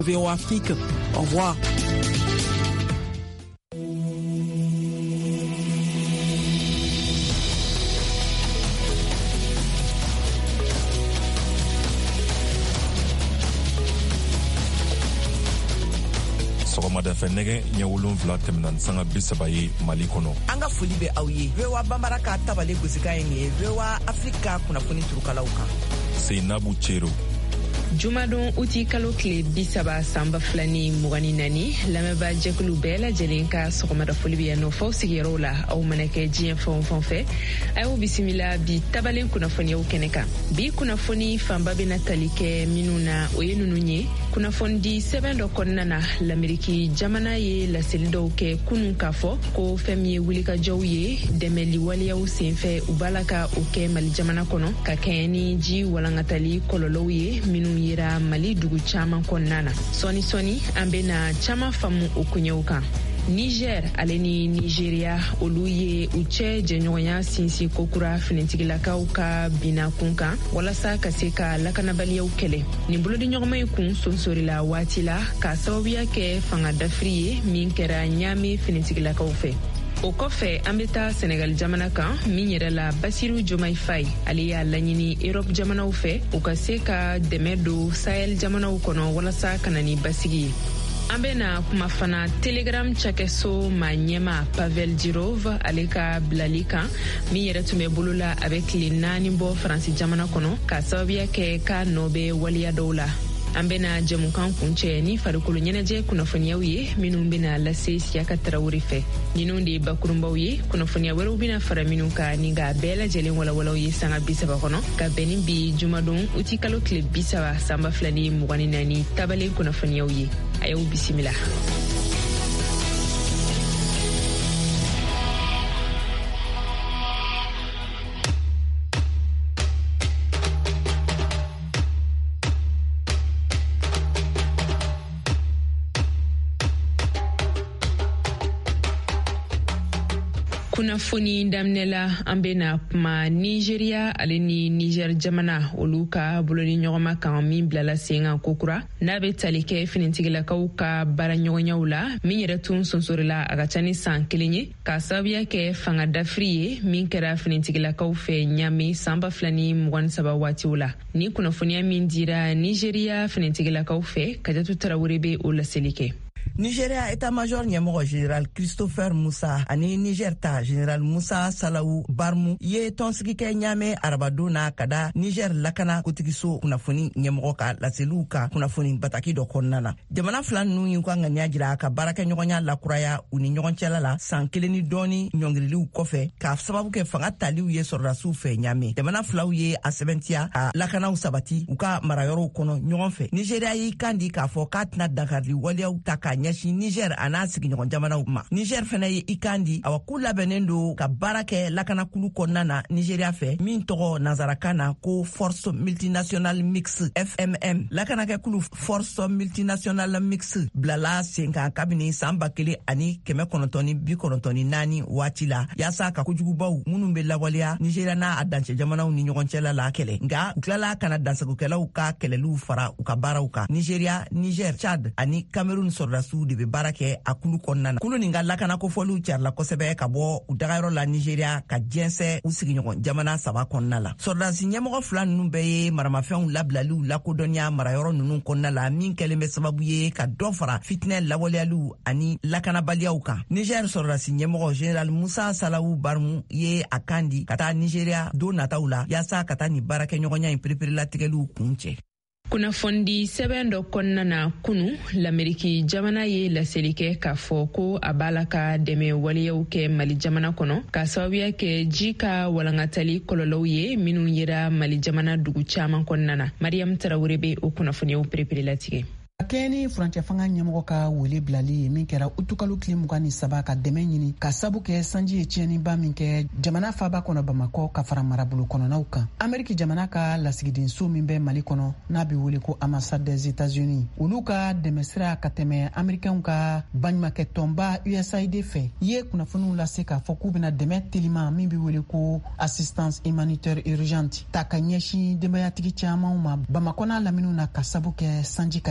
VOA Afrique. Au revoir. Sɔgɔmada fɛ nɛgɛ ɲɛ 7 tɛmɛna sanga 30 ye Mali kɔnɔ. An ka foli bɛ aw ye. VOA Bambara ka tabale gosika ye VOA Afrika kunnafoni turukalaw kan. Seinabu Cero. Jumadon uti kalo tile 30 sanba 2024 lamɛnba jɛkulu bɛɛ lajɛlen ka sɔgɔmada foli bɛ yan nɔ fɔ sigiyɔrɔw la aw mana kɛ diɲɛ fɛn o fɛn fɛ a y'o bisimila bi tabalen kunnafoniyaw kɛnɛ kan bi kunnafoni fanba bɛna tali kɛ minnu na o ye ninnu ye kunnafoni di sɛbɛn dɔ kɔnɔna na l'Amérique jamana ye laseli dɔw kɛ kunun k'a fɔ ko fɛn min ye wulikajɔw ye dɛmɛli waleyaw senfɛ u b'a la ka o kɛ Mali jamana kɔnɔ ka kɛɲɛ ni ji walankatali kɔlɔlɔw ye minnu yira Mali dugu caman kɔnɔna na sɔni an bɛna caman faamu o koɲɛw kan. Niger ale ni Nigeria olu ye u cɛ jɛɲɔgɔnya sinsin kokura finitigilakaw ka bina kun kan walasa ka se ka lakanabaliyaw kɛlɛ nin bolodi ɲɔgɔnma in kun sonsorila waati la ka sababuya kɛ fanga dafiri ye min kɛra ɲaame finitigilakaw fɛ. O kɔfɛ an bɛ taa Senegal jamana kan min yɛrɛ la Basiru Jomayi Faye ale y'a laɲini Europe jamanaw fɛ u ka se ka dɛmɛ don Sahel jamanaw kɔnɔ walasa ka na ni basigi ye. An bɛna kuma fana Telegram cakɛso ma ɲɛma Pavel Dirov ale ka bilali kan min yɛrɛ tun bɛ bolola a bɛ tile 4 bɔ Faransi jamana kɔnɔ ka sababuya kɛ ka nɔ bɛ waliya dɔw la. An bɛna jɛmukan kuncɛ ni farikolo ɲɛnajɛ kunnafoniyaw ye minnu bɛna lase Siyaka Tarawele fɛ. Ninnu de ye bakurunbaw ye kunnafoniya wɛrɛw bɛna fara minnu kan ni ka bɛɛ lajɛlen walawalaw ye sanga 30 kɔnɔ ka bɛn ni bi jumadon uti kalo tile 30 sanba 2024 tabalen kunnafoniyaw ye. A y'aw bisimila. Kunnafoni daminɛla an bɛna kuma Nigeria ale ni Niger jamana olu ka boloni ɲɔgɔnma kan min bilala sen kan kokura n'a bɛ tali kɛ finitigilakaw ka baaraɲɔgɔnyaw la min yɛrɛ tun sonsorila a ka ca ni san 1 ye ka sababuya kɛ fanga dafiri ye min kɛra finitigilakaw fɛ ɲaami san 2023 waatiw la ni kunnafoniya min dira Nigeria finitigilakaw fɛ Kajatu Tarawele bɛ o laseli kɛ. Nigeria état-major ɲɛmɔgɔ général Christopher Musa ani Niger ta général Musa Salawu Barmu ye tɔnsigi kɛ ɲaamɛ arabadon na ka da Niger lakana kotigiso kunnafoni ɲɛmɔgɔ ka laseliw ka kunnafoni bataki dɔ kɔnɔna na. Jamana fila ninnu y'u ka ŋaniya jira ka baarakɛ ɲɔgɔnya lakuraya u ni ɲɔgɔn cɛla la san 1 ni dɔɔni ɲɔngiriliw kɔfɛ k'a sababu kɛ fanga taliw ye sɔrɔdasiw fɛ ɲaamɛ. Jamana filaw ye a sɛbɛntiya ka lakanaw sabati u ka marayɔrɔw kɔnɔ ɲɔgɔn fɛ. Nigeria y'i kan di k'a fɔ k'a tɛna dankari waleyaw ta ka ɲɛsin Niger a n'a sigiɲɔgɔn jamanaw ma. Niger fana ye i kan di awa k'u labɛnnen don ka baara kɛ lakanakulu kɔnɔna na Nigeria fɛ min tɔgɔ nansarakan na ko Force Multinationale Mixte FMM. Lakanakɛkulu Force Multinationale Mixte bilala sen kan kabini san 1994 waati la yaasa ka kojugubaw minnu bɛ lawaleya Nigeria n'a a dancɛ jamanaw ni ɲɔgɔn cɛla la kɛlɛ. Nka u tilala kana dansagokɛlaw ka kɛlɛliw fara u ka baaraw kan. Nigeria, Niger, Chad ani Cameroun sɔrɔdasiw de bɛ baara kɛ a kulu kɔnɔna na. Kulu nin ka lakanakofɔliw carila kosɛbɛ ka bɔ u dagayɔrɔ la Nigeria ka jɛnsɛ u sigiɲɔgɔn jamana 3 kɔnɔna la. Sɔrɔdasi ɲɛmɔgɔ fila ninnu bɛɛ ye maramafɛnw labilaliw lakodɔnya marayɔrɔ ninnu kɔnɔna la min kɛlen bɛ sababu ye ka dɔ fara fitinɛ lawaleyaliw ani lakanabaliyaw kan. Niger sɔrɔdasi ɲɛmɔgɔ général Musa Salawu Barmu ye a kan di ka taa Nigeria don nataw la yaasa ka taa ni baarakɛ ɲɔgɔnya in pereperilatigɛliw kun cɛ. Kunnafoni sɛbɛn dɔ kɔnɔna na kunu l'Amérique jamana ye laseli kɛ k'a fɔ ko a b'a la ka dɛmɛ waleyaw kɛ Mali jamana kɔnɔ ka sababuya kɛ ji ka walankatali kɔlɔlɔw ye minnu yera Mali jamana dugu caman kɔnɔna na. Mariam Tarawele bɛ o kunnafoniyaw pereperilatigɛ. Kɛni furancɛ fanga ɲɛmɔgɔ ka wele bilali ye min kɛra utukalo tile 23 ka dɛmɛ ɲini ka sabu kɛ sanji ye tiɲɛniba min kɛ jamana faaba kɔnɔ Bamakɔ ka fara marabolo kɔnɔnaw kan. Amérique jamana ka lasigidenso min bɛ Mali kɔnɔ n'a bɛ wele ko ambassade des États-Unis olu ka dɛmɛ sira ka tɛmɛ Américains ka baɲumankɛ tɔnba USAID fɛ ye kunnafoniw lase k'a fɔ k'u bɛna dɛmɛ telima min bɛ wele ko assistance humanitaire urgente ta ka ɲɛsin denbayatigi camanw ma Bamakɔ n'a laminiw na ka sabu kɛ sanji ka tiɲɛni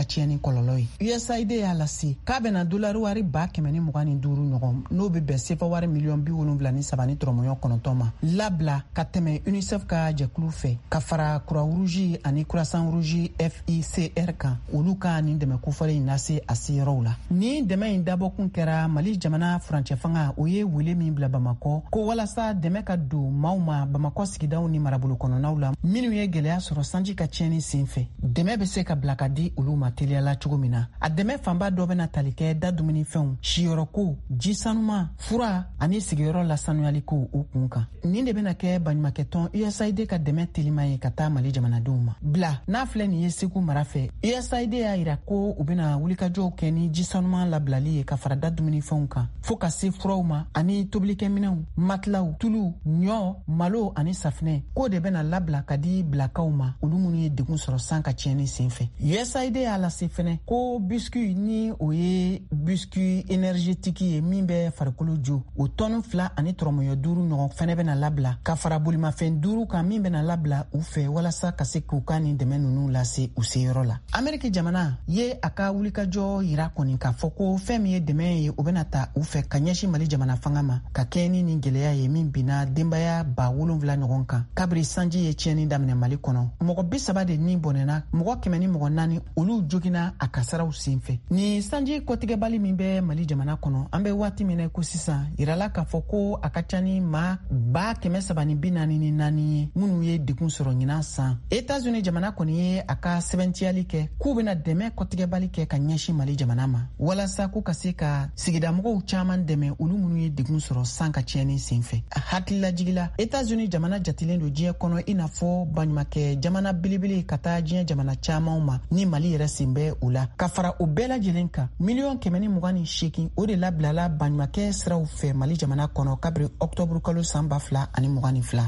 kɔlɔlɔ ye. USAID y'a lase k'a bɛna dolari wari 125 ɲɔgɔn n'o bɛ bɛn sefa wari miliyɔn 73 ni tɔrɔmɔɲɔ 9 ma labila ka tɛmɛ UNICEF ka jɛkulu fɛ ka fara Croix Rouge ani Croissant Rouge FICR kan olu ka nin dɛmɛ kofɔlen in lase a se yɔrɔw la. Ni dɛmɛ in dabɔkun kɛra Mali jamana furancɛ fanga o ye wele min bila Bamakɔ ko walasa dɛmɛ ka don maaw ma Bamakɔ sigidaw ni marabolo kɔnɔnaw la minnu ye gɛlɛya sɔrɔ sanji ka tiɲɛni sen fɛ. Dɛmɛ bɛ se ka bila ka di olu ma teliyala cogo min na. A dɛmɛ fanba dɔ bɛna tali kɛ da dumunifɛnw, siyɔrɔko, ji sanuma, fura ani sigiyɔrɔ lasanuyali ko u kun kan. Nin de bɛna kɛ baɲumankɛtɔn USAID ka dɛmɛ telima ye ka taa Mali jamanadenw ma. Bila n'a filɛ nin ye Segu mara fɛ, USAID y'a yira ko u bɛna wulikajɔw kɛ ni ji sanuma labilali ye ka fara da dumunifɛnw kan fo ka se furaw ma ani tobilikɛminɛw, matilaw, tulu, ɲɔ, malo ani safinɛ. Ko de bɛna labila ka di bilakaw ma olu minnu ye degun sɔrɔ san ka tiɲɛni sen fɛ. USAID y'a lase fɛnɛ ko biscuit ni o ye biscuit énergétique ye min bɛ farikolo jo o tɔni 2 ani tɔrɔmɔɲɔ 5 ɲɔgɔn fɛnɛ bɛna labila ka fara bolimafɛn 5 kan min bɛna labila u fɛ walasa ka se k'u ka nin dɛmɛ ninnu lase u seyɔrɔ la. Amérique jamana ye a ka wulikajɔ yira kɔni k'a fɔ ko fɛn min ye dɛmɛ ye o bɛna ta u fɛ ka ɲɛsin Mali jamana fanga ma ka kɛ ni nin gɛlɛya ye min binna denbaya 7,000 ɲɔgɔn kan kabiri sanji ye tiɲɛni daminɛ Mali kɔnɔ. Mɔgɔ 30 de ni bɔnɛna, mɔgɔ 104 olu jogina a kasaraw senfɛ. Ni sanji kɔtigɛbali min bɛ Mali jamana kɔnɔ an bɛ waati min na ko sisan yirala k'a fɔ ko a ka ca ni maa 344 ye minnu ye degun sɔrɔ ɲinan san. États-Unis jamana kɔni ye a ka sɛbɛntiyali kɛ k'u bɛna dɛmɛ kɔtigɛbali kɛ ka ɲɛsin Mali jamana ma walasa k'u ka se ka sigidamɔgɔw caman dɛmɛ olu minnu ye degun sɔrɔ san ka tiɲɛni senfɛ. A hakililajigila États-Unis jamana jatilen don diɲɛ kɔnɔ i n'a fɔ baɲumankɛ jamana belebele ka taa diɲɛ jamana camanw ma ni Mali yɛrɛ sen bɛ o la ka fara o bɛɛ lajɛlen kan 128,000 o de labilala baɲumankɛ siraw fɛ Mali jamana kɔnɔ kabiri octobre kalo san 2022.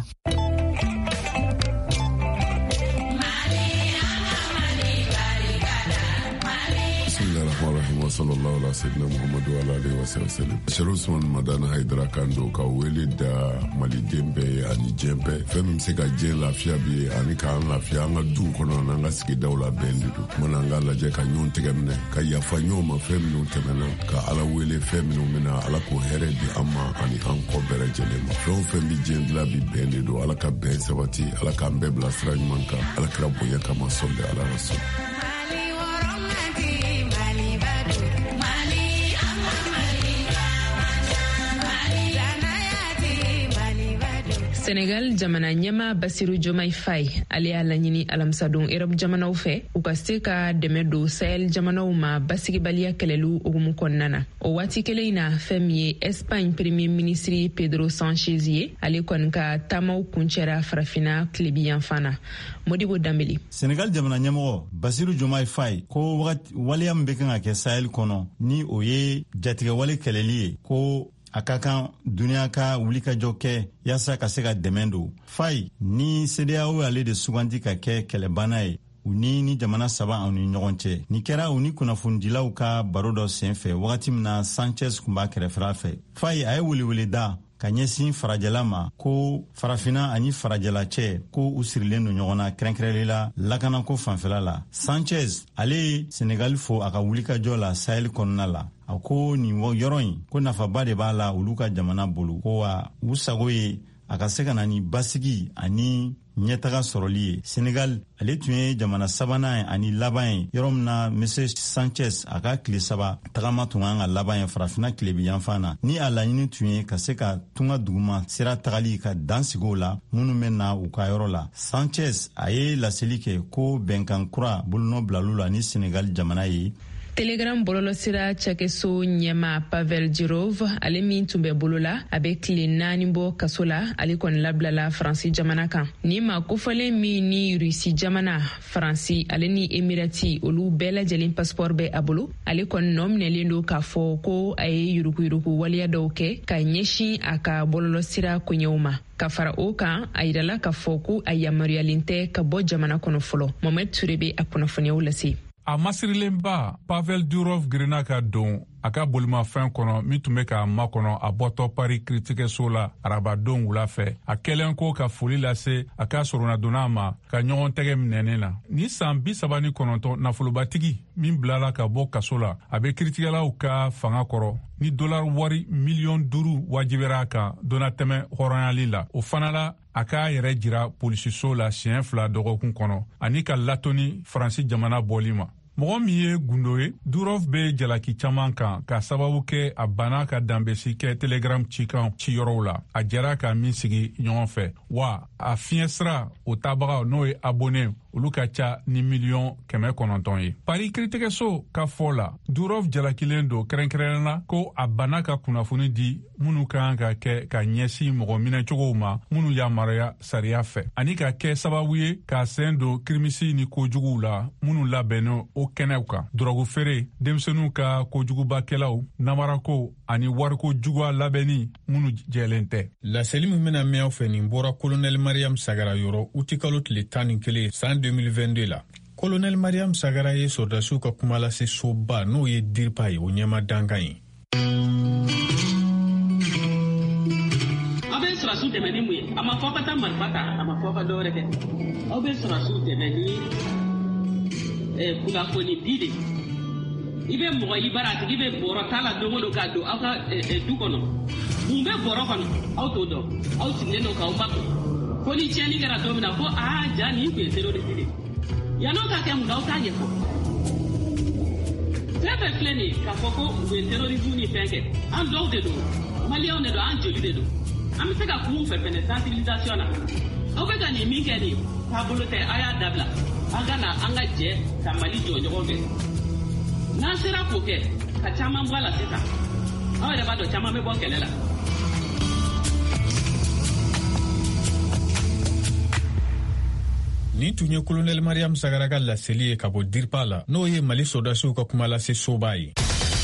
wa sallallahu ala sayyidina Muhammadu wa ala alihi wa sallam. Sheikh Usman Madana Haidara Kando ka wele da Mali dembe ani jembe fɛn min se ka diɲɛ lafiya bi ani ka an lafiya an ka du kɔnɔ n'an ka sigidaw la bɛn de don. Mana an ka lajɛ ka ɲɔgɔn tɛgɛ minɛ ka yafa ɲɔgɔn ma fɛn minnu tɛmɛna ka Ala wele fɛn minnu bɛna Ala ko hɛrɛ di an ma ani an kɔ bɛɛ lajɛlen ma. Fɛn o fɛn bi diɲɛ dilan bi bɛn de don. Ala ka bɛn sabati, Ala k'an bɛɛ bila sira ɲuman kan. Ala kira bonya kama sɔli ala rasul. Senegal jamana ɲɛma Basiru Jomai Faye ale y'a laɲini alamisadon Europe jamanaw fɛ u ka se ka dɛmɛ don Sahel jamanaw ma basigibaliya kɛlɛlu hukumu kɔnɔna na. O waati kelen in na fɛn min ye Espagne premier ministre Pedro Sanchez ye ale kɔni ka taamaw kuncɛra farafina tilebiyan fana. Modibo Dambeli. Senegal jamana ɲɛmɔgɔ Basiru Jomai Faye ko waleya min bɛ kan ka kɛ Sahel kɔnɔ ni o ye jatigɛwale kɛlɛli ye ko a ka kan duniya ka wulikajɔ kɛ yaasa ka se ka dɛmɛ don. Faye ni CEDEAO ale de suganti ka kɛ kɛlɛbana ye u ni jamana saba aw ni ɲɔgɔn cɛ. Ni kɛra u ni kunnafonidilaw ka baro dɔ senfɛ wagati min na Sanchez kun b'a kɛrɛfɛra fɛ. Faye a ye welewele da ka ɲɛsin farajɛla ma ko farafina ani farajɛla cɛ ko u sirilen don ɲɔgɔn na kɛrɛnkɛrɛnlela lakanako fanfɛla la. Sanchez ale ye Senegal fo a ka wulikajɔ la Sahel kɔnɔna la. A ko nin yɔrɔ in ko nafaba de b'a la olu ka jamana bolo ko wa u sago ye a ka se ka na ni basigi ani ɲɛtaga sɔrɔli ye. Senegal ale tun ye jamana sabanan ye ani laban ye yɔrɔ min na Monsieur Sanchez a ka tile 3 tagama tun kan ka laban ye farafina tilebiyanfan na ni a laɲini tun ye ka se ka tunga duguma sira tagali ka dan sigi o la minnu bɛ na u ka yɔrɔ la. Sanchez a ye laseli kɛ ko bɛnkan kura bolonɔ bilalu la ni Senegal jamana ye. Telegram bololosira cakɛso ɲɛma Pavel Jirov ale min tun bɛ bolo la a bɛ tile 4 bɔ kaso la ale kɔni labilala Faransi jamana kan. Ni ma kofɔlen min ni Rusi jamana, Faransi ale ni Emirati olu bɛɛ lajɛlen passeport bɛ a bolo ale kɔni nɔ minɛlen don k'a fɔ ko a ye yurukuyuruku waliya dɔw kɛ ka ɲɛsin a ka bololosira koɲɛw ma. Ka fara o kan a yirala k'a fɔ ko a yamaruyalen tɛ ka bɔ jamana kɔnɔ fɔlɔ. Mohamed Touré bɛ a kunnafoniyaw lase. A masirilenba Pavel Durov girinna ka don a ka bolimafɛn kɔnɔ min tun bɛ k'a makɔnɔ a bɔtɔ Paris kiiritigɛso la arabadon wula fɛ. A kɛlen ko ka foli lase a ka soronnadonna ma ka ɲɔgɔn tɛgɛ minɛnen na. Ni san 39 nafolobatigi min bilala ka bɔ kaso la a bɛ kiiritigɛlaw ka fanga kɔrɔ ni $5 miliyɔn wajibera a kan donatɛmɛ hɔrɔnyali la. O fana la a k'a yɛrɛ jira polisiso la siɲɛ 2 dɔgɔkun kɔnɔ ani ka latoni Faransi jamana bɔli ma. Mɔgɔ min ye gundo ye, Durov bɛ jalaki caman kan ka sababu kɛ a banna ka danbesi kɛ Telegram cikan ciyɔrɔw la. A jɛra ka min sigi ɲɔgɔn fɛ. Wa a fiɲɛ sira o tabagaw n'o ye abonné olu ka ca ni 900,000 ye. Paris kiiritigɛso ka fɔ la, Durov jalakilen don kɛrɛnkɛrɛnna ko a banna ka kunnafoni di minnu kan ka kɛ ka ɲɛsin mɔgɔ minɛcogow ma minnu yamaruya sariya fɛ. Ani ka kɛ sababu ye ka sen don kirimisi ni kojuguw la minnu labɛnnen o kɛnɛw kan. Drogue feere, denmisɛnninw ka kojugubakɛlaw, namarako ani wariko juguya labɛnni minnu jɛlen tɛ. Laseli min bɛna mɛn aw fɛ nin bɔra Colonel Mariam Sagara yɔrɔ uti kalo tile 11 san 2022 la. Colonel Mariam Sagara ye sɔrdasiw ka kuma lase soba n'o ye DIRPA ye o ɲɛma dankan ye. Aw bɛ sɔrɔsiw dɛmɛ ni mun ye? A ma fɔ ka taa marifa ta, a ma fɔ ka dɔ wɛrɛ kɛ. Aw bɛ sɔrɔsiw dɛmɛ ni kunnafoni di de. I bɛ mɔgɔ i bara a tigi bɛ bɔrɔ t'a la don o don k'a don aw ka du kɔnɔ. Mun bɛ bɔrɔ kɔnɔ aw t'o dɔn. Aw sigilen don k'aw makun. Ko ni tiɲɛni kɛra don min na ko ja nin tun ye terroriste de. Yan'aw ka kɛ mun na aw t'a ɲɛfɔ. Fɛn fɛn filɛ nin ye k'a fɔ ko u ye terrorisme ni fɛn kɛ. An dɔw de don, maliyɛnw de don, an joli de don. An bɛ se ka kun fɛ fɛnɛ sensibilisation na. Aw bɛ ka nin min kɛ nin taabolo tɛ a y'a dabila. An ka na an ka jɛ ka Mali jɔ ɲɔgɔn fɛ. N'an sera k'o kɛ ka caman bɔ a la sisan. Aw yɛrɛ b'a dɔn caman bɛ bɔ kɛlɛ la. Nin tun ye Colonel Mariam Sagara ka laseli ye ka bɔ DIRPA la n'o ye Mali sɔrdasiw ka kuma lase soba ye.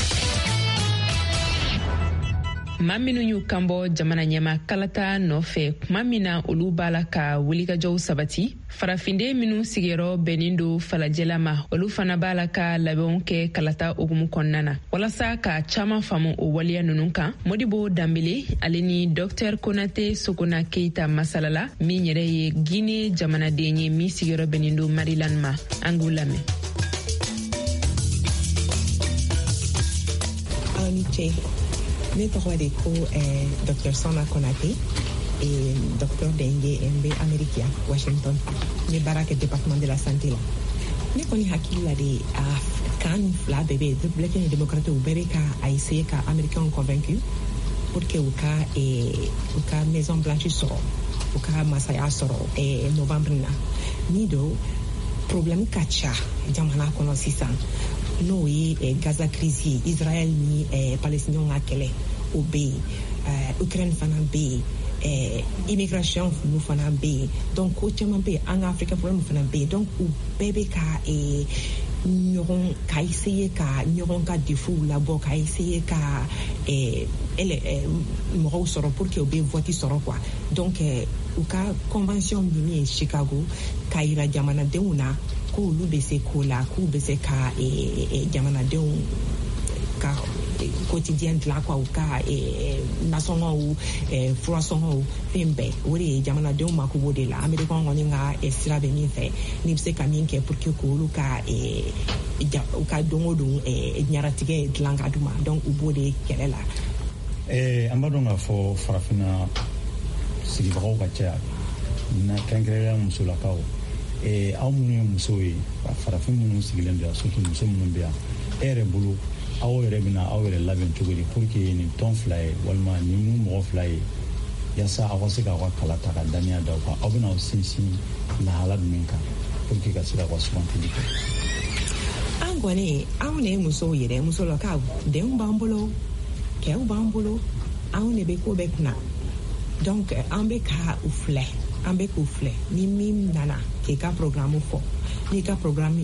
maa minnu y'u kanbɔ jamana ɲɛma kalata nɔfɛ kuma min na olu b'a la ka wulikajɔw sabati farafinden minnu sigiyɔrɔ bɛnnen do falajɛla ma olu fana b'a la ka labɛnw kɛ kalata hukumu kɔnɔna na walasa ka caman faamu o waliya ninnu kan Modibo Dambele ale ni Dr Konate Sokona Keita masalala min yɛrɛ ye Guinée jamanaden ye min sigiyɔrɔ bɛnnen do Maryland ma an k'u lamɛn. Ne tɔgɔ de ko Dr Sona Konate et Dr Dengue MB America Washington. Ne baara kɛ département de la santé la. Ne kɔni hakili la de kan fila bɛɛ bɛ Républicains et démocrates u bɛɛ bɛ ka essayer ka Américains convaincu pour que u ka Maison Blanche sɔrɔ u ka masaya sɔrɔ novembre na. Ni do problème ka ca jamana kɔnɔ sisan. N'o ye Gaza crise ye Israël ni Palestiniens ka kɛlɛ o bɛ yen Ukraine fana bɛ yen immigration nu fana bɛ yen donc ko caman bɛ yen an ka Afrique problème fana bɛ yen donc u bɛɛ bɛ ka ɲɔgɔn ka essayer ka ɲɔgɔn ka défaut labɔ ka essayer ka mɔgɔw sɔrɔ pour que u bɛ vote sɔrɔ quoi donc u ka convention min ye Chicago ka yira jamanadenw na ko olu bɛ se ko la k'u bɛ se ka jamanadenw ka quotidien dilan quoi u ka nasɔngɔw furasɔngɔw fɛn bɛɛ o de ye jamanadenw mako b'o de la Américains kɔni ka sira bɛ min fɛ n'i bɛ se ka min kɛ pour que k'olu ka u ka don o don ɲaratigɛ dilan ka d'u ma donc u b'o de kɛlɛ la. An b'a dɔn k'a fɔ farafinna sigibagaw ka ca na kɛrɛnkɛrɛnnenya musolakaw. Aw minnu ye musow ye farafin minnu sigilen don yan surtout muso minnu bɛ yan e yɛrɛ bolo aw yɛrɛ bɛna aw yɛrɛ labɛn cogo di pour que nin tɔn fila ye walima nin mɔgɔ fila ye yaasa aw ka se k'aw ka kala ta ka daniya da aw kan aw bɛna aw sinsin lahala jumɛn kan pour que ka se k'aw ka sugantili kɛ. An kɔni anw de ye musow ye dɛ musolakaw denw b'an bolo cɛw b'an bolo anw de bɛ ko bɛɛ kunna donc an bɛ ka u filɛ. An bɛ k'u filɛ ni min nana k'i ka programme fɔ n'i ka programme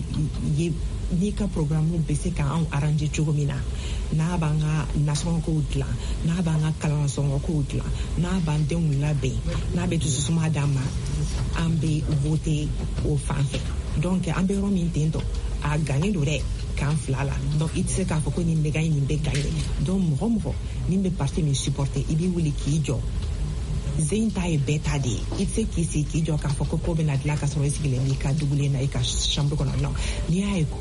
bɛ se k'an arranger cogo min na n'a b'an ka nasɔngɔkow dilan n'a b'an ka kalansɔngɔkow dilan n'a b'an denw labɛn n'a bɛ dususuma d'an ma an bɛ voter o fan fɛ donc an bɛ yɔrɔ min ten tɔ a gagné do dɛ kan fila la donc i tɛ se k'a fɔ ko nin bɛ gagné nin bɛ gagné donc mɔgɔ nin bɛ parti min supporter i b'i wuli k'i jɔ Zein ta ye bɛɛ ta de ye i tɛ se k'i sigi k'i jɔ k'a fɔ ko bɛna dilan ka sɔrɔ i sigilen n'i ka dugulen na i ka chambre kɔnɔ non n'i y'a ye ko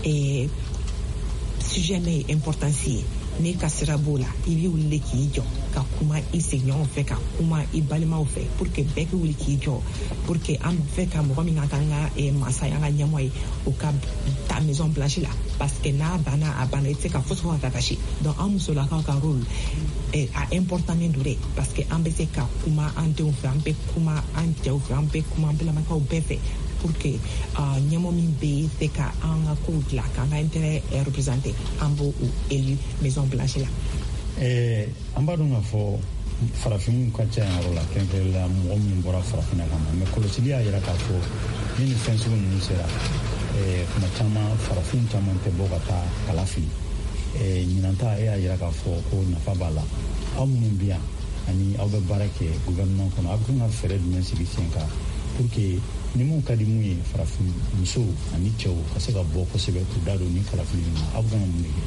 sujet min ye importance ye n'i ka sira b'o la i b'i wuli k'i jɔ ka kuma i sigiɲɔgɔnw fɛ ka kuma i balimaw fɛ pour que bɛɛ k'i wuli k'i jɔ pour que an fɛ ka mɔgɔ min ka k'an ka masa ye an ka ɲɛmɔgɔ ye o ka ta maison blanche la parce que n'a banna a banna i tɛ se ka fosi fɔ ka kasi donc an musolakaw ka rôle a important min don dɛ parce que an bɛ se ka kuma an denw fɛ an bɛ kuma an cɛw fɛ an bɛ kuma an balimakɛw bɛɛ fɛ pour que ɲɛmɔgɔ min bɛ se ka an ka kow dilan k'an ka intérêt représenter an b'o élu maison blanche la. An b'a dɔn k'a fɔ farafinw ka ca yan yɔrɔ la kɛrɛnkɛrɛnnen la mɔgɔ minnu bɔra farafinna kama mais kɔlɔsili y'a jira k'a fɔ ni nin fɛn sugu ninnu sera kuma caman farafin caman tɛ bɔ ka taa kala fili ɲinan ta y'a jira k'a fɔ ko nafa b'a la aw minnu bɛ yan ani aw bɛ baara kɛ gouvernement kɔnɔ aw bɛ kan ka fɛɛrɛ jumɛn sigi sen kan pour que ni mun ka di mun ye farafin musow ani cɛw ka se ka bɔ kosɛbɛ k'u da don ni kalafili ninnu na aw bɛ kan ka mun de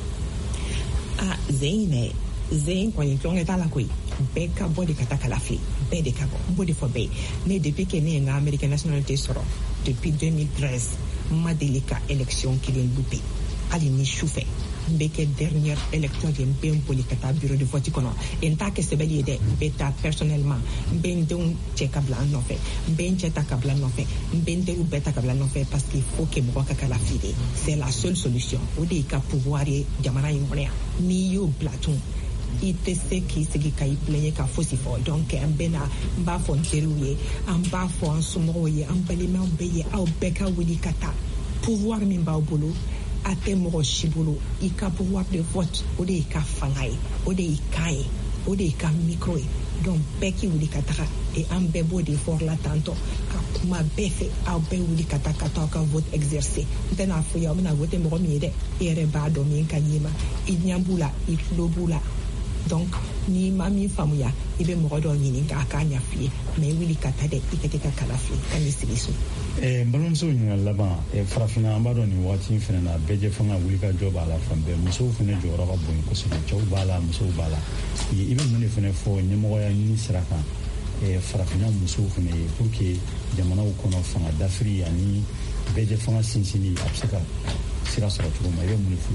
kɛ. Zein kɔni tulonkɛ t'a la koyi bɛɛ ka bɔ de ka taa kalafili bɛɛ de ka bɔ n b'o de fɔ bɛɛ ye ne depuis que ne ye n ka American nationalité sɔrɔ depuis 2013 n ma deli ka élection kelen loupé hali ni su fɛ n bɛ kɛ dernière élection de n bɛ n boli ka taa bureau de vote kɔnɔ n t'a kɛ sɛbɛnni ye dɛ n bɛ taa personnellement n bɛ n denw cɛ ka bila n nɔfɛ n bɛ n cɛ ta ka bila n nɔfɛ n bɛ n teriw bɛɛ ta ka bila n nɔfɛ parce qu'il faut que mɔgɔ ka kalafili de c'est la seule solution o de y'i ka pouvoir ye jamana in kɔnɔ yan n'i y'o bila tun i tɛ se k'i sigi ka i plaignɛ ka fosi fɔ donc an bɛ na n b'a fɔ n teriw ye an b'a fɔ an somɔgɔw ye an balimaw bɛ ye aw bɛɛ ka wuli ka taa pouvoir min b'aw bolo a tɛ mɔgɔ si bolo i ka pouvoir de vote o de y'i ka fanga ye o de y'i kan ye o de y'i ka micro ye donc bɛɛ k'i wuli ka taga et an bɛɛ b'o de fɔra la tantôt ka kuma bɛɛ fɛ aw bɛɛ wuli ka taa ka taa aw ka vote exercer n tɛna fɔ ye aw bɛna vote mɔgɔ min ye dɛ i yɛrɛ b'a dɔn min ka ɲi ma i ɲɛ b'u la i tulo b'u la donc ni ma min faamuya i bɛ mɔgɔ dɔw ɲini k'a k'a ɲɛ f'i ye mais i wuli ka taa dɛ i tɛ ka kala fili ka n'i sigi so. n balimamuso ɲininkali laban farafinna an b'a dɔn nin waati in fana na bɛɛ jɛ fanga wuli ka jɔ b'a la fan bɛɛ musow fana jɔyɔrɔ ka bon kosɛbɛ cɛw b'a la musow b'a la i bɛ mun de fana fɔ ɲɛmɔgɔya ɲini sira kan farafinna musow fana ye pour que jamanaw kɔnɔ fanga dafiri ani bɛɛ jɛ fanga sinsinni a bɛ se ka sira sɔrɔ cogo ma i bɛ mun de fɔ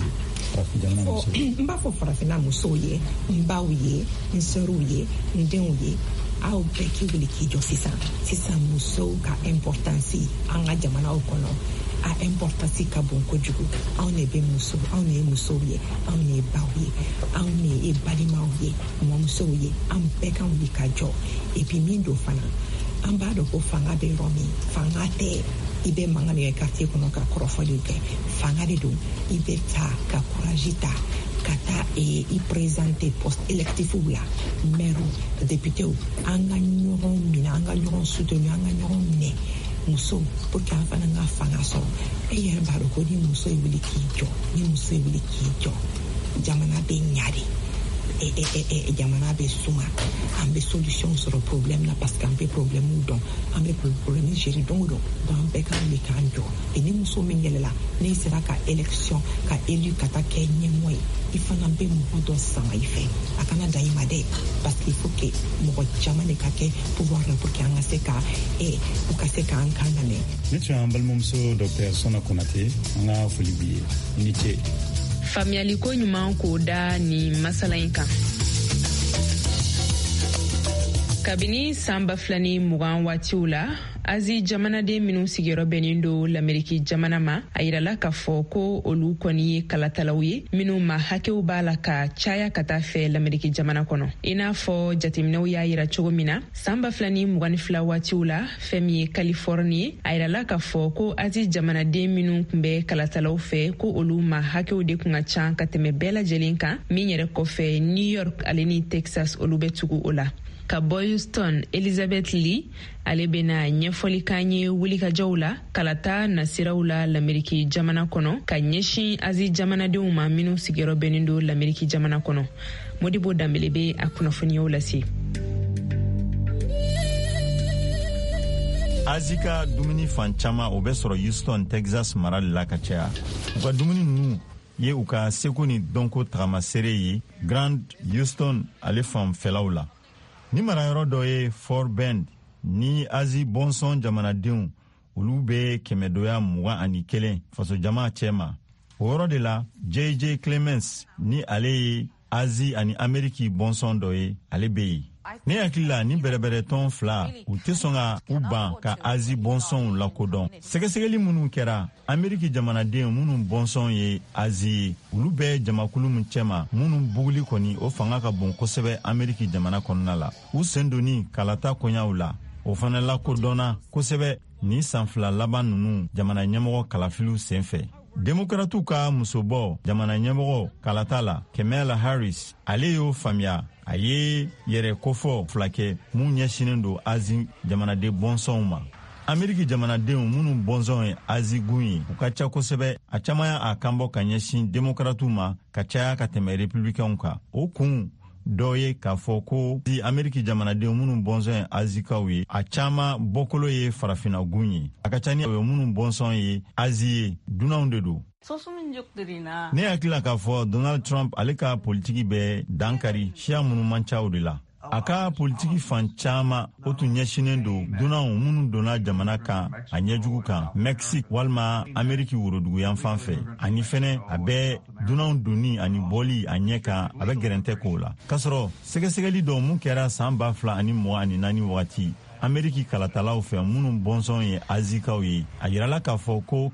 n b'a fɔ farafinna musow ye n baw ye n sɔrɔw ye n denw ye aw bɛɛ k'i wuli k'i jɔ sisan musow ka importance an ka jamanaw kɔnɔ a importance ka bon kojugu anw de bɛ musow anw de ye musow ye anw de ye baw ye anw de ye balimaw ye mɔmusow ye an bɛɛ ka wuli ka jɔ et puis min don fana an b'a dɔn ko fanga bɛ yɔrɔ min fanga tɛ i bɛ mankan min kɛ quartier kɔnɔ ka kɔrɔfɔliw kɛ fanga de don i bɛ taa ka courage ta ka taa i présenter poste électifu la maire député an ka ɲɔgɔn minɛ an ka ɲɔgɔn soutenir an ka ɲɔgɔn minɛ muso pour que an fana ka fanga sɔrɔ e yɛrɛ b'a dɔn ko ni muso ye wuli k'i jɔ ni muso ye wuli k'i jɔ jamana bɛ ɲa de jamana bɛ suma an bɛ solution sɔrɔ problème na parce que an bɛ problème dɔn an bɛ problème gérer don o don donc an bɛɛ ka wuli k'an jɔ et ni muso min yɛlɛla n'i sera ka élection ka élu ka taa kɛ ɲɛmɔgɔ ye i fana bɛ mɔgɔ dɔ sama i fɛ a kana dan i ma dɛ parce qu'il faut que mɔgɔ caman de ka kɛ pouvoir la pour que an ka se ka u ka se k'an kan lamɛn. ne tun y'an balimamuso Dr Sɔna Konate an ka foli b'i ye i ni ce. Faamuyaliko ɲuman k'o da ni masala in kan. Kabini san 2020 waatiw la Azi jamanaden minnu sigiyɔrɔ bɛnnen do l'Ameriki jamana ma a yirala k'a fɔ ko olu kɔni ye kalatalaw ye minnu ma hakɛw b'a la ka caya ka taa fɛ l'Ameriki jamana kɔnɔ i n'a fɔ jateminɛw y'a yira cogo min na san 2022 waatiw la fɛn min ye Californie ye a yirala k'a fɔ ko Azi jamanaden minnu tun bɛ kalatalaw fɛ ko olu ma hakɛw de kun ka ca ka tɛmɛ bɛɛ lajɛlen kan min yɛrɛ kɔfɛ New York ale ni Texas olu bɛ tugu o la. Ka bɔ Houston, Elizabeth Lee ale bɛna ɲɛfɔli k'an ye wulikajɔw la kalata nasiraw la l'Ameriki jamana kɔnɔ ka ɲɛsin Azi jamanadenw ma minnu sigiyɔrɔ bɛnnen do l'Ameriki jamana kɔnɔ. Modibo Dambele bɛ a kunnafoniyaw lase. Azi ka dumuni fan caaman o bɛ sɔrɔ Houston, Texas mara de la ka caya. U ka dumuni ninnu ye u ka seko ni dɔnko tagamasere ye Grand Houston ale fanfɛlaw la. Ni marayɔrɔ dɔ ye Fort Bend ni Azi bɔnsɔn jamanadenw olu bɛ 121 faso jama cɛma. O yɔrɔ de la J.J. Clemens ni ale ye Azi ani Ameriki bɔnsɔn dɔ ye ale bɛ yen. Ne hakili la ni bɛrɛbɛrɛ tɔn fila u tɛ sɔn ka u ban ka Azi bɔnsɔnw lakodɔn. Sɛgɛsɛgɛli minnu kɛra Ameriki jamanaden minnu bɔnsɔn ye Azi ye olu bɛɛ jamakulu min cɛma minnu buguli kɔni o fanga ka bon kosɛbɛ Ameriki jamana kɔnɔna la. U sen donni kalata kɔɲaw la o fana lakodɔnna kosɛbɛ ni san fila laban ninnu jamana ɲɛmɔgɔ kalafiliw senfɛ. Demokratu ka musobɔ jamana ɲɛmɔgɔ kalata la Kamala Harris ale y'o faamuya a ye yɛrɛ kofɔ fila kɛ mun ɲɛsinen don Azi jamanaden bɔnsɔnw ma. Ameriki jamanadenw minnu bɔnsɔn ye Azi gun ye u ka ca kosɛbɛ a caman y'a kanbɔ ka ɲɛsin demokratu ma ka caya ka tɛmɛ republikɛnw kan. O kun dɔ ye k'a fɔ ko Ameriki jamanadenw minnu bɔnsɔn ye Azikaw ye a caman bɔkolo ye farafina gun ye. A ka ca ni minnu bɔnsɔn ye Azi ye dunanw de don. Ne hakili k'a fɔ Donald Trump ale ka politiki bɛ dankari siya minnu man caw de la. A ka politiki fan caman o tun ɲɛsinen don dunanw minnu donna jamana kan a ɲɛjugu kan Mexique walima Ameriki woroduguyan fan fɛ ani fɛnɛ a bɛ dunanw donni ani bɔli a ɲɛ kan a bɛ gɛrɛntɛ k'o la. Kasɔrɔ sɛgɛsɛgɛli dɔ mun kɛra san 2024 wagati Ameriki kalatalaw fɛ minnu bɔnsɔn ye Azikaw ye a yirala k'a fɔ ko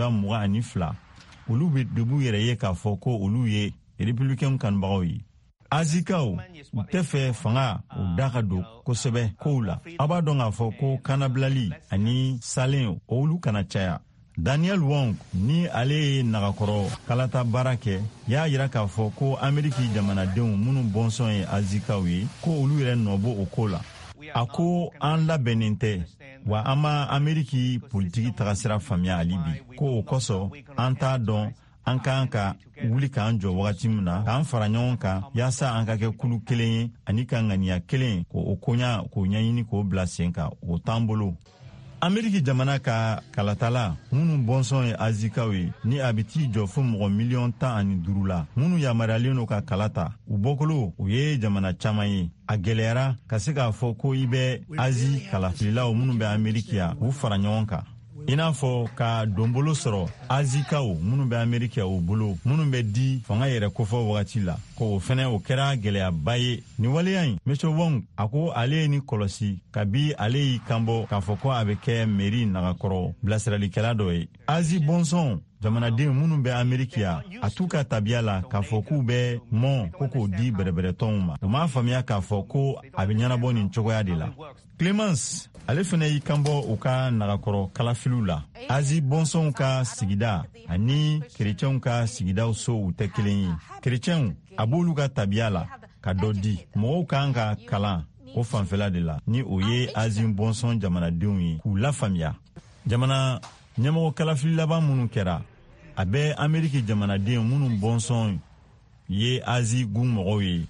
122 olu bɛ debu yɛrɛ ye k'a fɔ ko olu ye republikɛnw kanubagaw ye. Azikaw u tɛ fɛ fanga u da ka don kosɛbɛ kow la. A b'a dɔn k'a fɔ ko kanabilali ani salen olu kana caya. Daniel Wong ni ale ye nagakɔrɔ kalata baara kɛ y'a yira k'a fɔ ko Ameriki jamanadenw minnu bɔnsɔn ye Azikaw ye ko olu yɛrɛ nɔbɔ o ko la. A ko an labɛnnen tɛ wa an ma Ameriki politiki tagasira faamuya hali bi ko o kosɔn an t'a dɔn an k'an ka wuli k'an jɔ wagati min na k'an fara ɲɔgɔn kan yaasa an ka kɛ kulu kelen ye ani ka ŋaniya kelen k'o koɲa k'o ɲɛɲini k'o bila sen kan o t'an bolo. Ameriki jamana ka kalatala minnu bɔnsɔn ye Azikaw ye ni a bɛ t'i jɔ fo mɔgɔ 15 la minnu yamaruyalen n'o ka kalata u bɔkolo u ye jamana caman ye. A gɛlɛyara ka se k'a fɔ ko i bɛ Azi kalafililaw minnu bɛ Ameriki ya u fara ɲɔgɔn kan. I n'a fɔ ka donbolo sɔrɔ Azikaw minnu bɛ Ameriki ya o bolo minnu bɛ di fanga yɛrɛ kofɔ wagati la ko o fɛnɛ o kɛra gɛlɛyaba ye. Ni waleya in Mr. Wong a ko ale ye ni kɔlɔsi kabi ale y'i kanbɔ k'a fɔ ko a bɛ kɛ meri nagakɔrɔ bilasiralikɛla dɔ ye. Azi bɔnsɔn jamanaden minnu bɛ Ameriki ya a t'u ka tabiya la k'a fɔ k'u bɛ mɔn ko k'o di bɛrɛbɛrɛtɔnw ma. U m'a faamuya k'a fɔ ko a bɛ ɲɛnabɔ nin cogoya de la. Clemens ale fɛnɛ y'i kanbɔ u ka nagakɔrɔ kalafiliw la. Azi bɔnsɔnw ka sigida ani kerecɛnw ka sigidaw so u tɛ kelen ye. Kerecɛnw a b'olu ka tabiya la ka dɔ di. Mɔgɔw kan ka kalan o fanfɛla de la ni o ye Azi bɔnsɔn jamanadenw ye k'u lafaamuya. Jamana ɲɛmɔgɔ kalafili laban minnu kɛra a bɛ Ameriki jamanaden minnu bɔnsɔn ye Azi gun mɔgɔw ye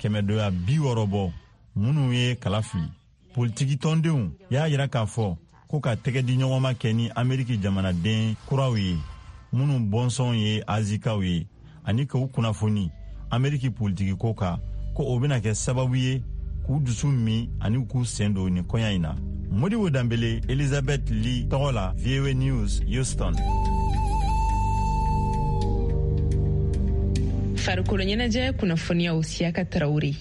160 bɔ minnu ye kalafili. Politiki tɔndenw y'a yira k'a fɔ ko ka tɛgɛ di ɲɔgɔnma kɛ ni Ameriki jamanaden kuraw ye minnu bɔnsɔn ye Azikaw ye ani k'u kunnafoni Ameriki politiki ko kan ko o bɛna kɛ sababu ye k'u dusu min ani k'u sen don nin kɔɲa in na. Modibo Dambele, Elizabeth Lee tɔgɔ la VOA News, Houston. Farikolo ɲɛnajɛ kunnafoniyaw Siaka Tarawele.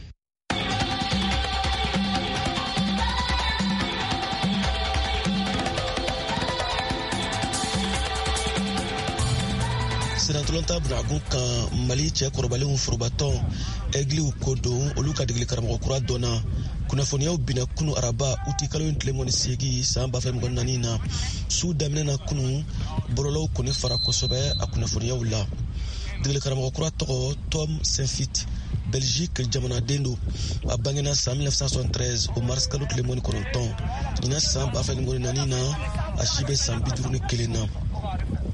Sirantolonta Bragun kan Mali cɛ kɔrɔbalenw forobatɔn Egliw ko don olu ka degeli karamɔgɔ kura dɔnna kunnafoniyaw bina kunu araba uti kalo in tile mɔni segi san 2024 na su daminɛ na kunu bɔlɔlɔw kɔni fara kosɛbɛ a kunnafoniyaw la. Degeli karamɔgɔ kura tɔgɔ Tom Saint-Fit Belgique jamanaden do a bangena san 1973 o mars kalo tile mɔni 9 ɲina san 2024 na a si bɛ san 51 na.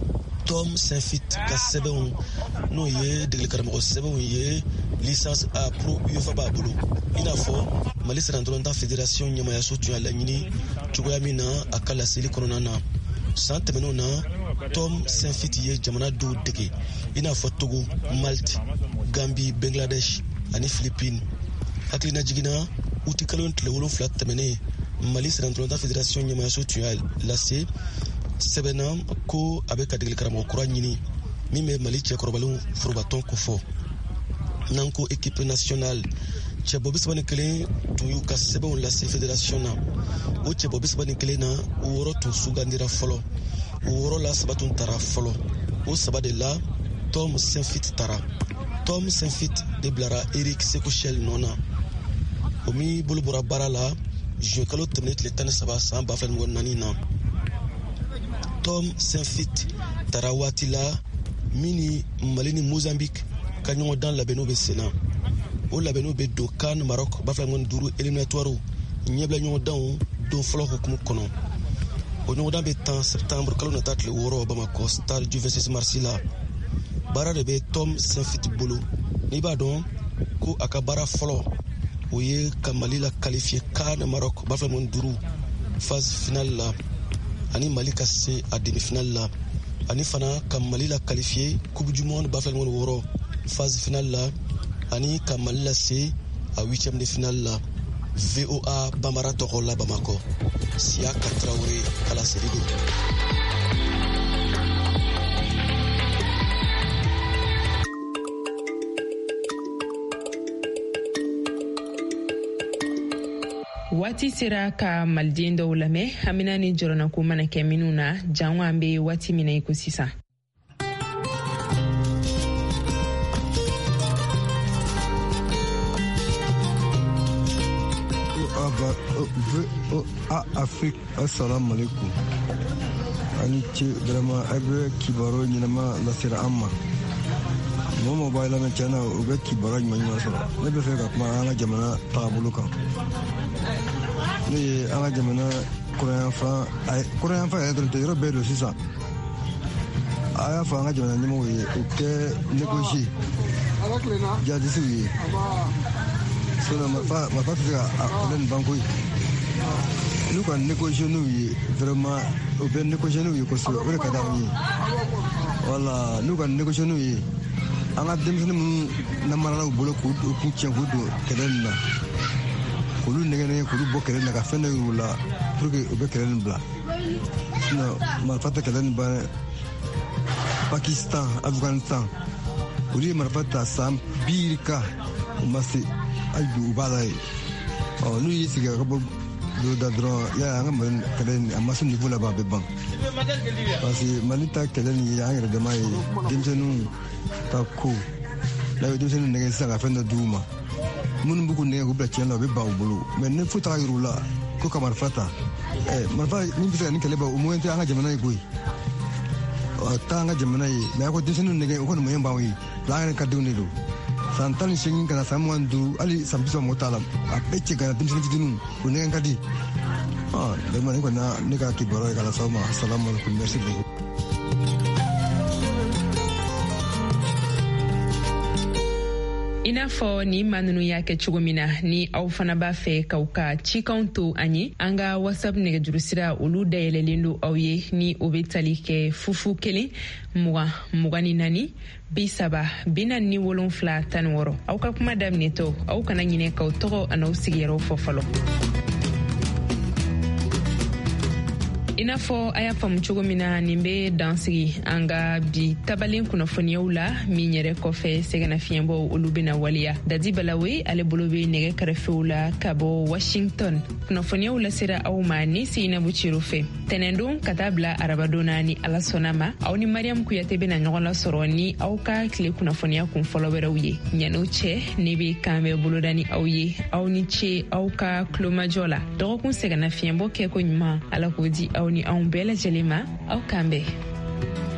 Tom Saint-Fit ka sɛbɛnw n'o ye degeli karamɔgɔ sɛbɛnw ye licence A pro UEFA b'a bolo i n'a fɔ Mali Senatolonta Fédération ɲɛmayaso tun y'a laɲini cogoya min na a ka laseli kɔnɔna na san tɛmɛnenw na Tom Saint-Fit ye jamana dɔw dege i n'a fɔ Togo, Malte, Gambie, Bangladesh ani Philippines. Hakilina jiginna uti kalo tile 7 tɛmɛnen Mali Senatolonta Fédération ɲɛmayaso tun y'a lase sɛbɛnna ko a bɛ ka degeli karamɔgɔ kura ɲini min bɛ Mali cɛkɔrɔbalenw forobatɔn ko fɔ n'an ko équipe nationale cɛbɔ 31 tun y'u ka sɛbɛnw lase fédération na o cɛbɔ 31 na o 6 tun sugandira fɔlɔ o 6 la 3 tun tara fɔlɔ o 3 de la Tom Saint-Fit tara. Tom Saint-Fit de bilara Eric Sekochel nɔ na o min bolo bɔra baara la juin kalo tɛmɛnen tile 13 san 2024 na. Tom Saint-Fit tara waati la min ni Mali ni Mozambique ka ɲɔgɔndan labɛnniw bɛ sen na o labɛnniw bɛ don CAN Maroc 2025 éliminatoire ɲɛbila ɲɔgɔndanw don fɔlɔ hukumu kɔnɔ o ɲɔgɔndan bɛ 10 septembre kalo nata tile 6 Bamako stade du 26 mars la. Baara de bɛ Tom Saint-Fit bolo n'i b'a dɔn ko a ka baara fɔlɔ o ye ka Mali la qualifier CAN Maroc 2025 phase finale la ani Mali ka se a demi-finale la ani fana ka Mali la qualifier Coupe du Monde 2026 phase finale la ani ka Mali la se a 8e de finale la. VOA Bambara tɔgɔ la Bamako Siaka Traoré à la série do. Waati sera ka maliden dɔw lamɛn Amina ni jɔrɔna ko mana kɛ minnu na jango an bɛ waati min na i ko sisan. Afrique, assalamu alaikum. Ani ce vraiment abe kibaro nyinama lasira amma. Mo mobile na chana ube kibaro nyinama sala. Ne be fe ka kuma ana jamana tabulu kan. Ne ana jamana Korean fa ya dole yoro be do sisa. Aya fa ana jamana nimo ye ke négocier. Jadi suyi. Sona ma fa figa len bankoy. Nous avons négocié vraiment au bien négocié nous voilà nous avons négocié nous on a démissionné na marala bolo ko ku tien ko do kelen na ko lu ngene ko lu bo kelen na ka fende wala pour que be kelen bla no marfata kelen ba Pakistan Afghanistan uri marfata sam birka masi ayu balai oh nous ici ga do da dron ya nga man kelen amasu niveau là-bas be ban parce que malita kelen ya nga de mai dimsenu ta ko la dimsenu ne sa ga fenda duma mun buku ne ko bla be ba bulu mais ne futa yurula ko kamar fata marfa ni bisa ni kele ba umu ente anga jamana boy ta anga jamana me ko dimsenu ne ko no yamba wi la nga ka duni do santan singin kana samuandu ali sambiso motala a pecce kana dimsenu tidinu ko ne ngadi da mani ko na ne ka kibaro kala sama assalamu alaikum merci beaucoup. I n'a fɔ ni maa ninnu y'a kɛ cogo min na ni aw fana b'a fɛ k'aw ka cikanw to an ye an ka whatsapp nɛgɛjuru sira olu dayɛlɛlen don aw ye ni o bɛ tali kɛ 01 24 30 40 aw ka kuma daminɛtɔ aw kana ɲinɛ k'aw tɔgɔ an'aw sigiyɔrɔw fɔ fɔlɔ. I n'a fɔ a y'a faamu cogo min na nin bɛ dansigi an ka bi tabalen kunnafoniyaw la min yɛrɛ kɔfɛ sɛgɛnnafiɲɛbɔ olu bɛna waliya. Dadi Balawe ale bolo bɛ nɛgɛ kɛrɛfɛw la ka bɔ Washington. Kunnafoniyaw lasera aw ma ni Seinabu Ciro fɛ. Tɛnɛndon ka taa bila arabadon na ni Ala sɔnna ma aw ni Mariam Kuyate bɛna ɲɔgɔn lasɔrɔ ni aw ka tile kunnafoniya kun fɔlɔ wɛrɛw ye. Ɲan'o cɛ ne bɛ kan bɛ boloda ni aw ye aw ni ce aw ka tulomajɔ la. Dɔgɔkun sɛgɛnnafiɲɛbɔ kɛko ɲuman Ala k'o di aw ni anw bɛɛ lajɛlen ma aw kan bɛn.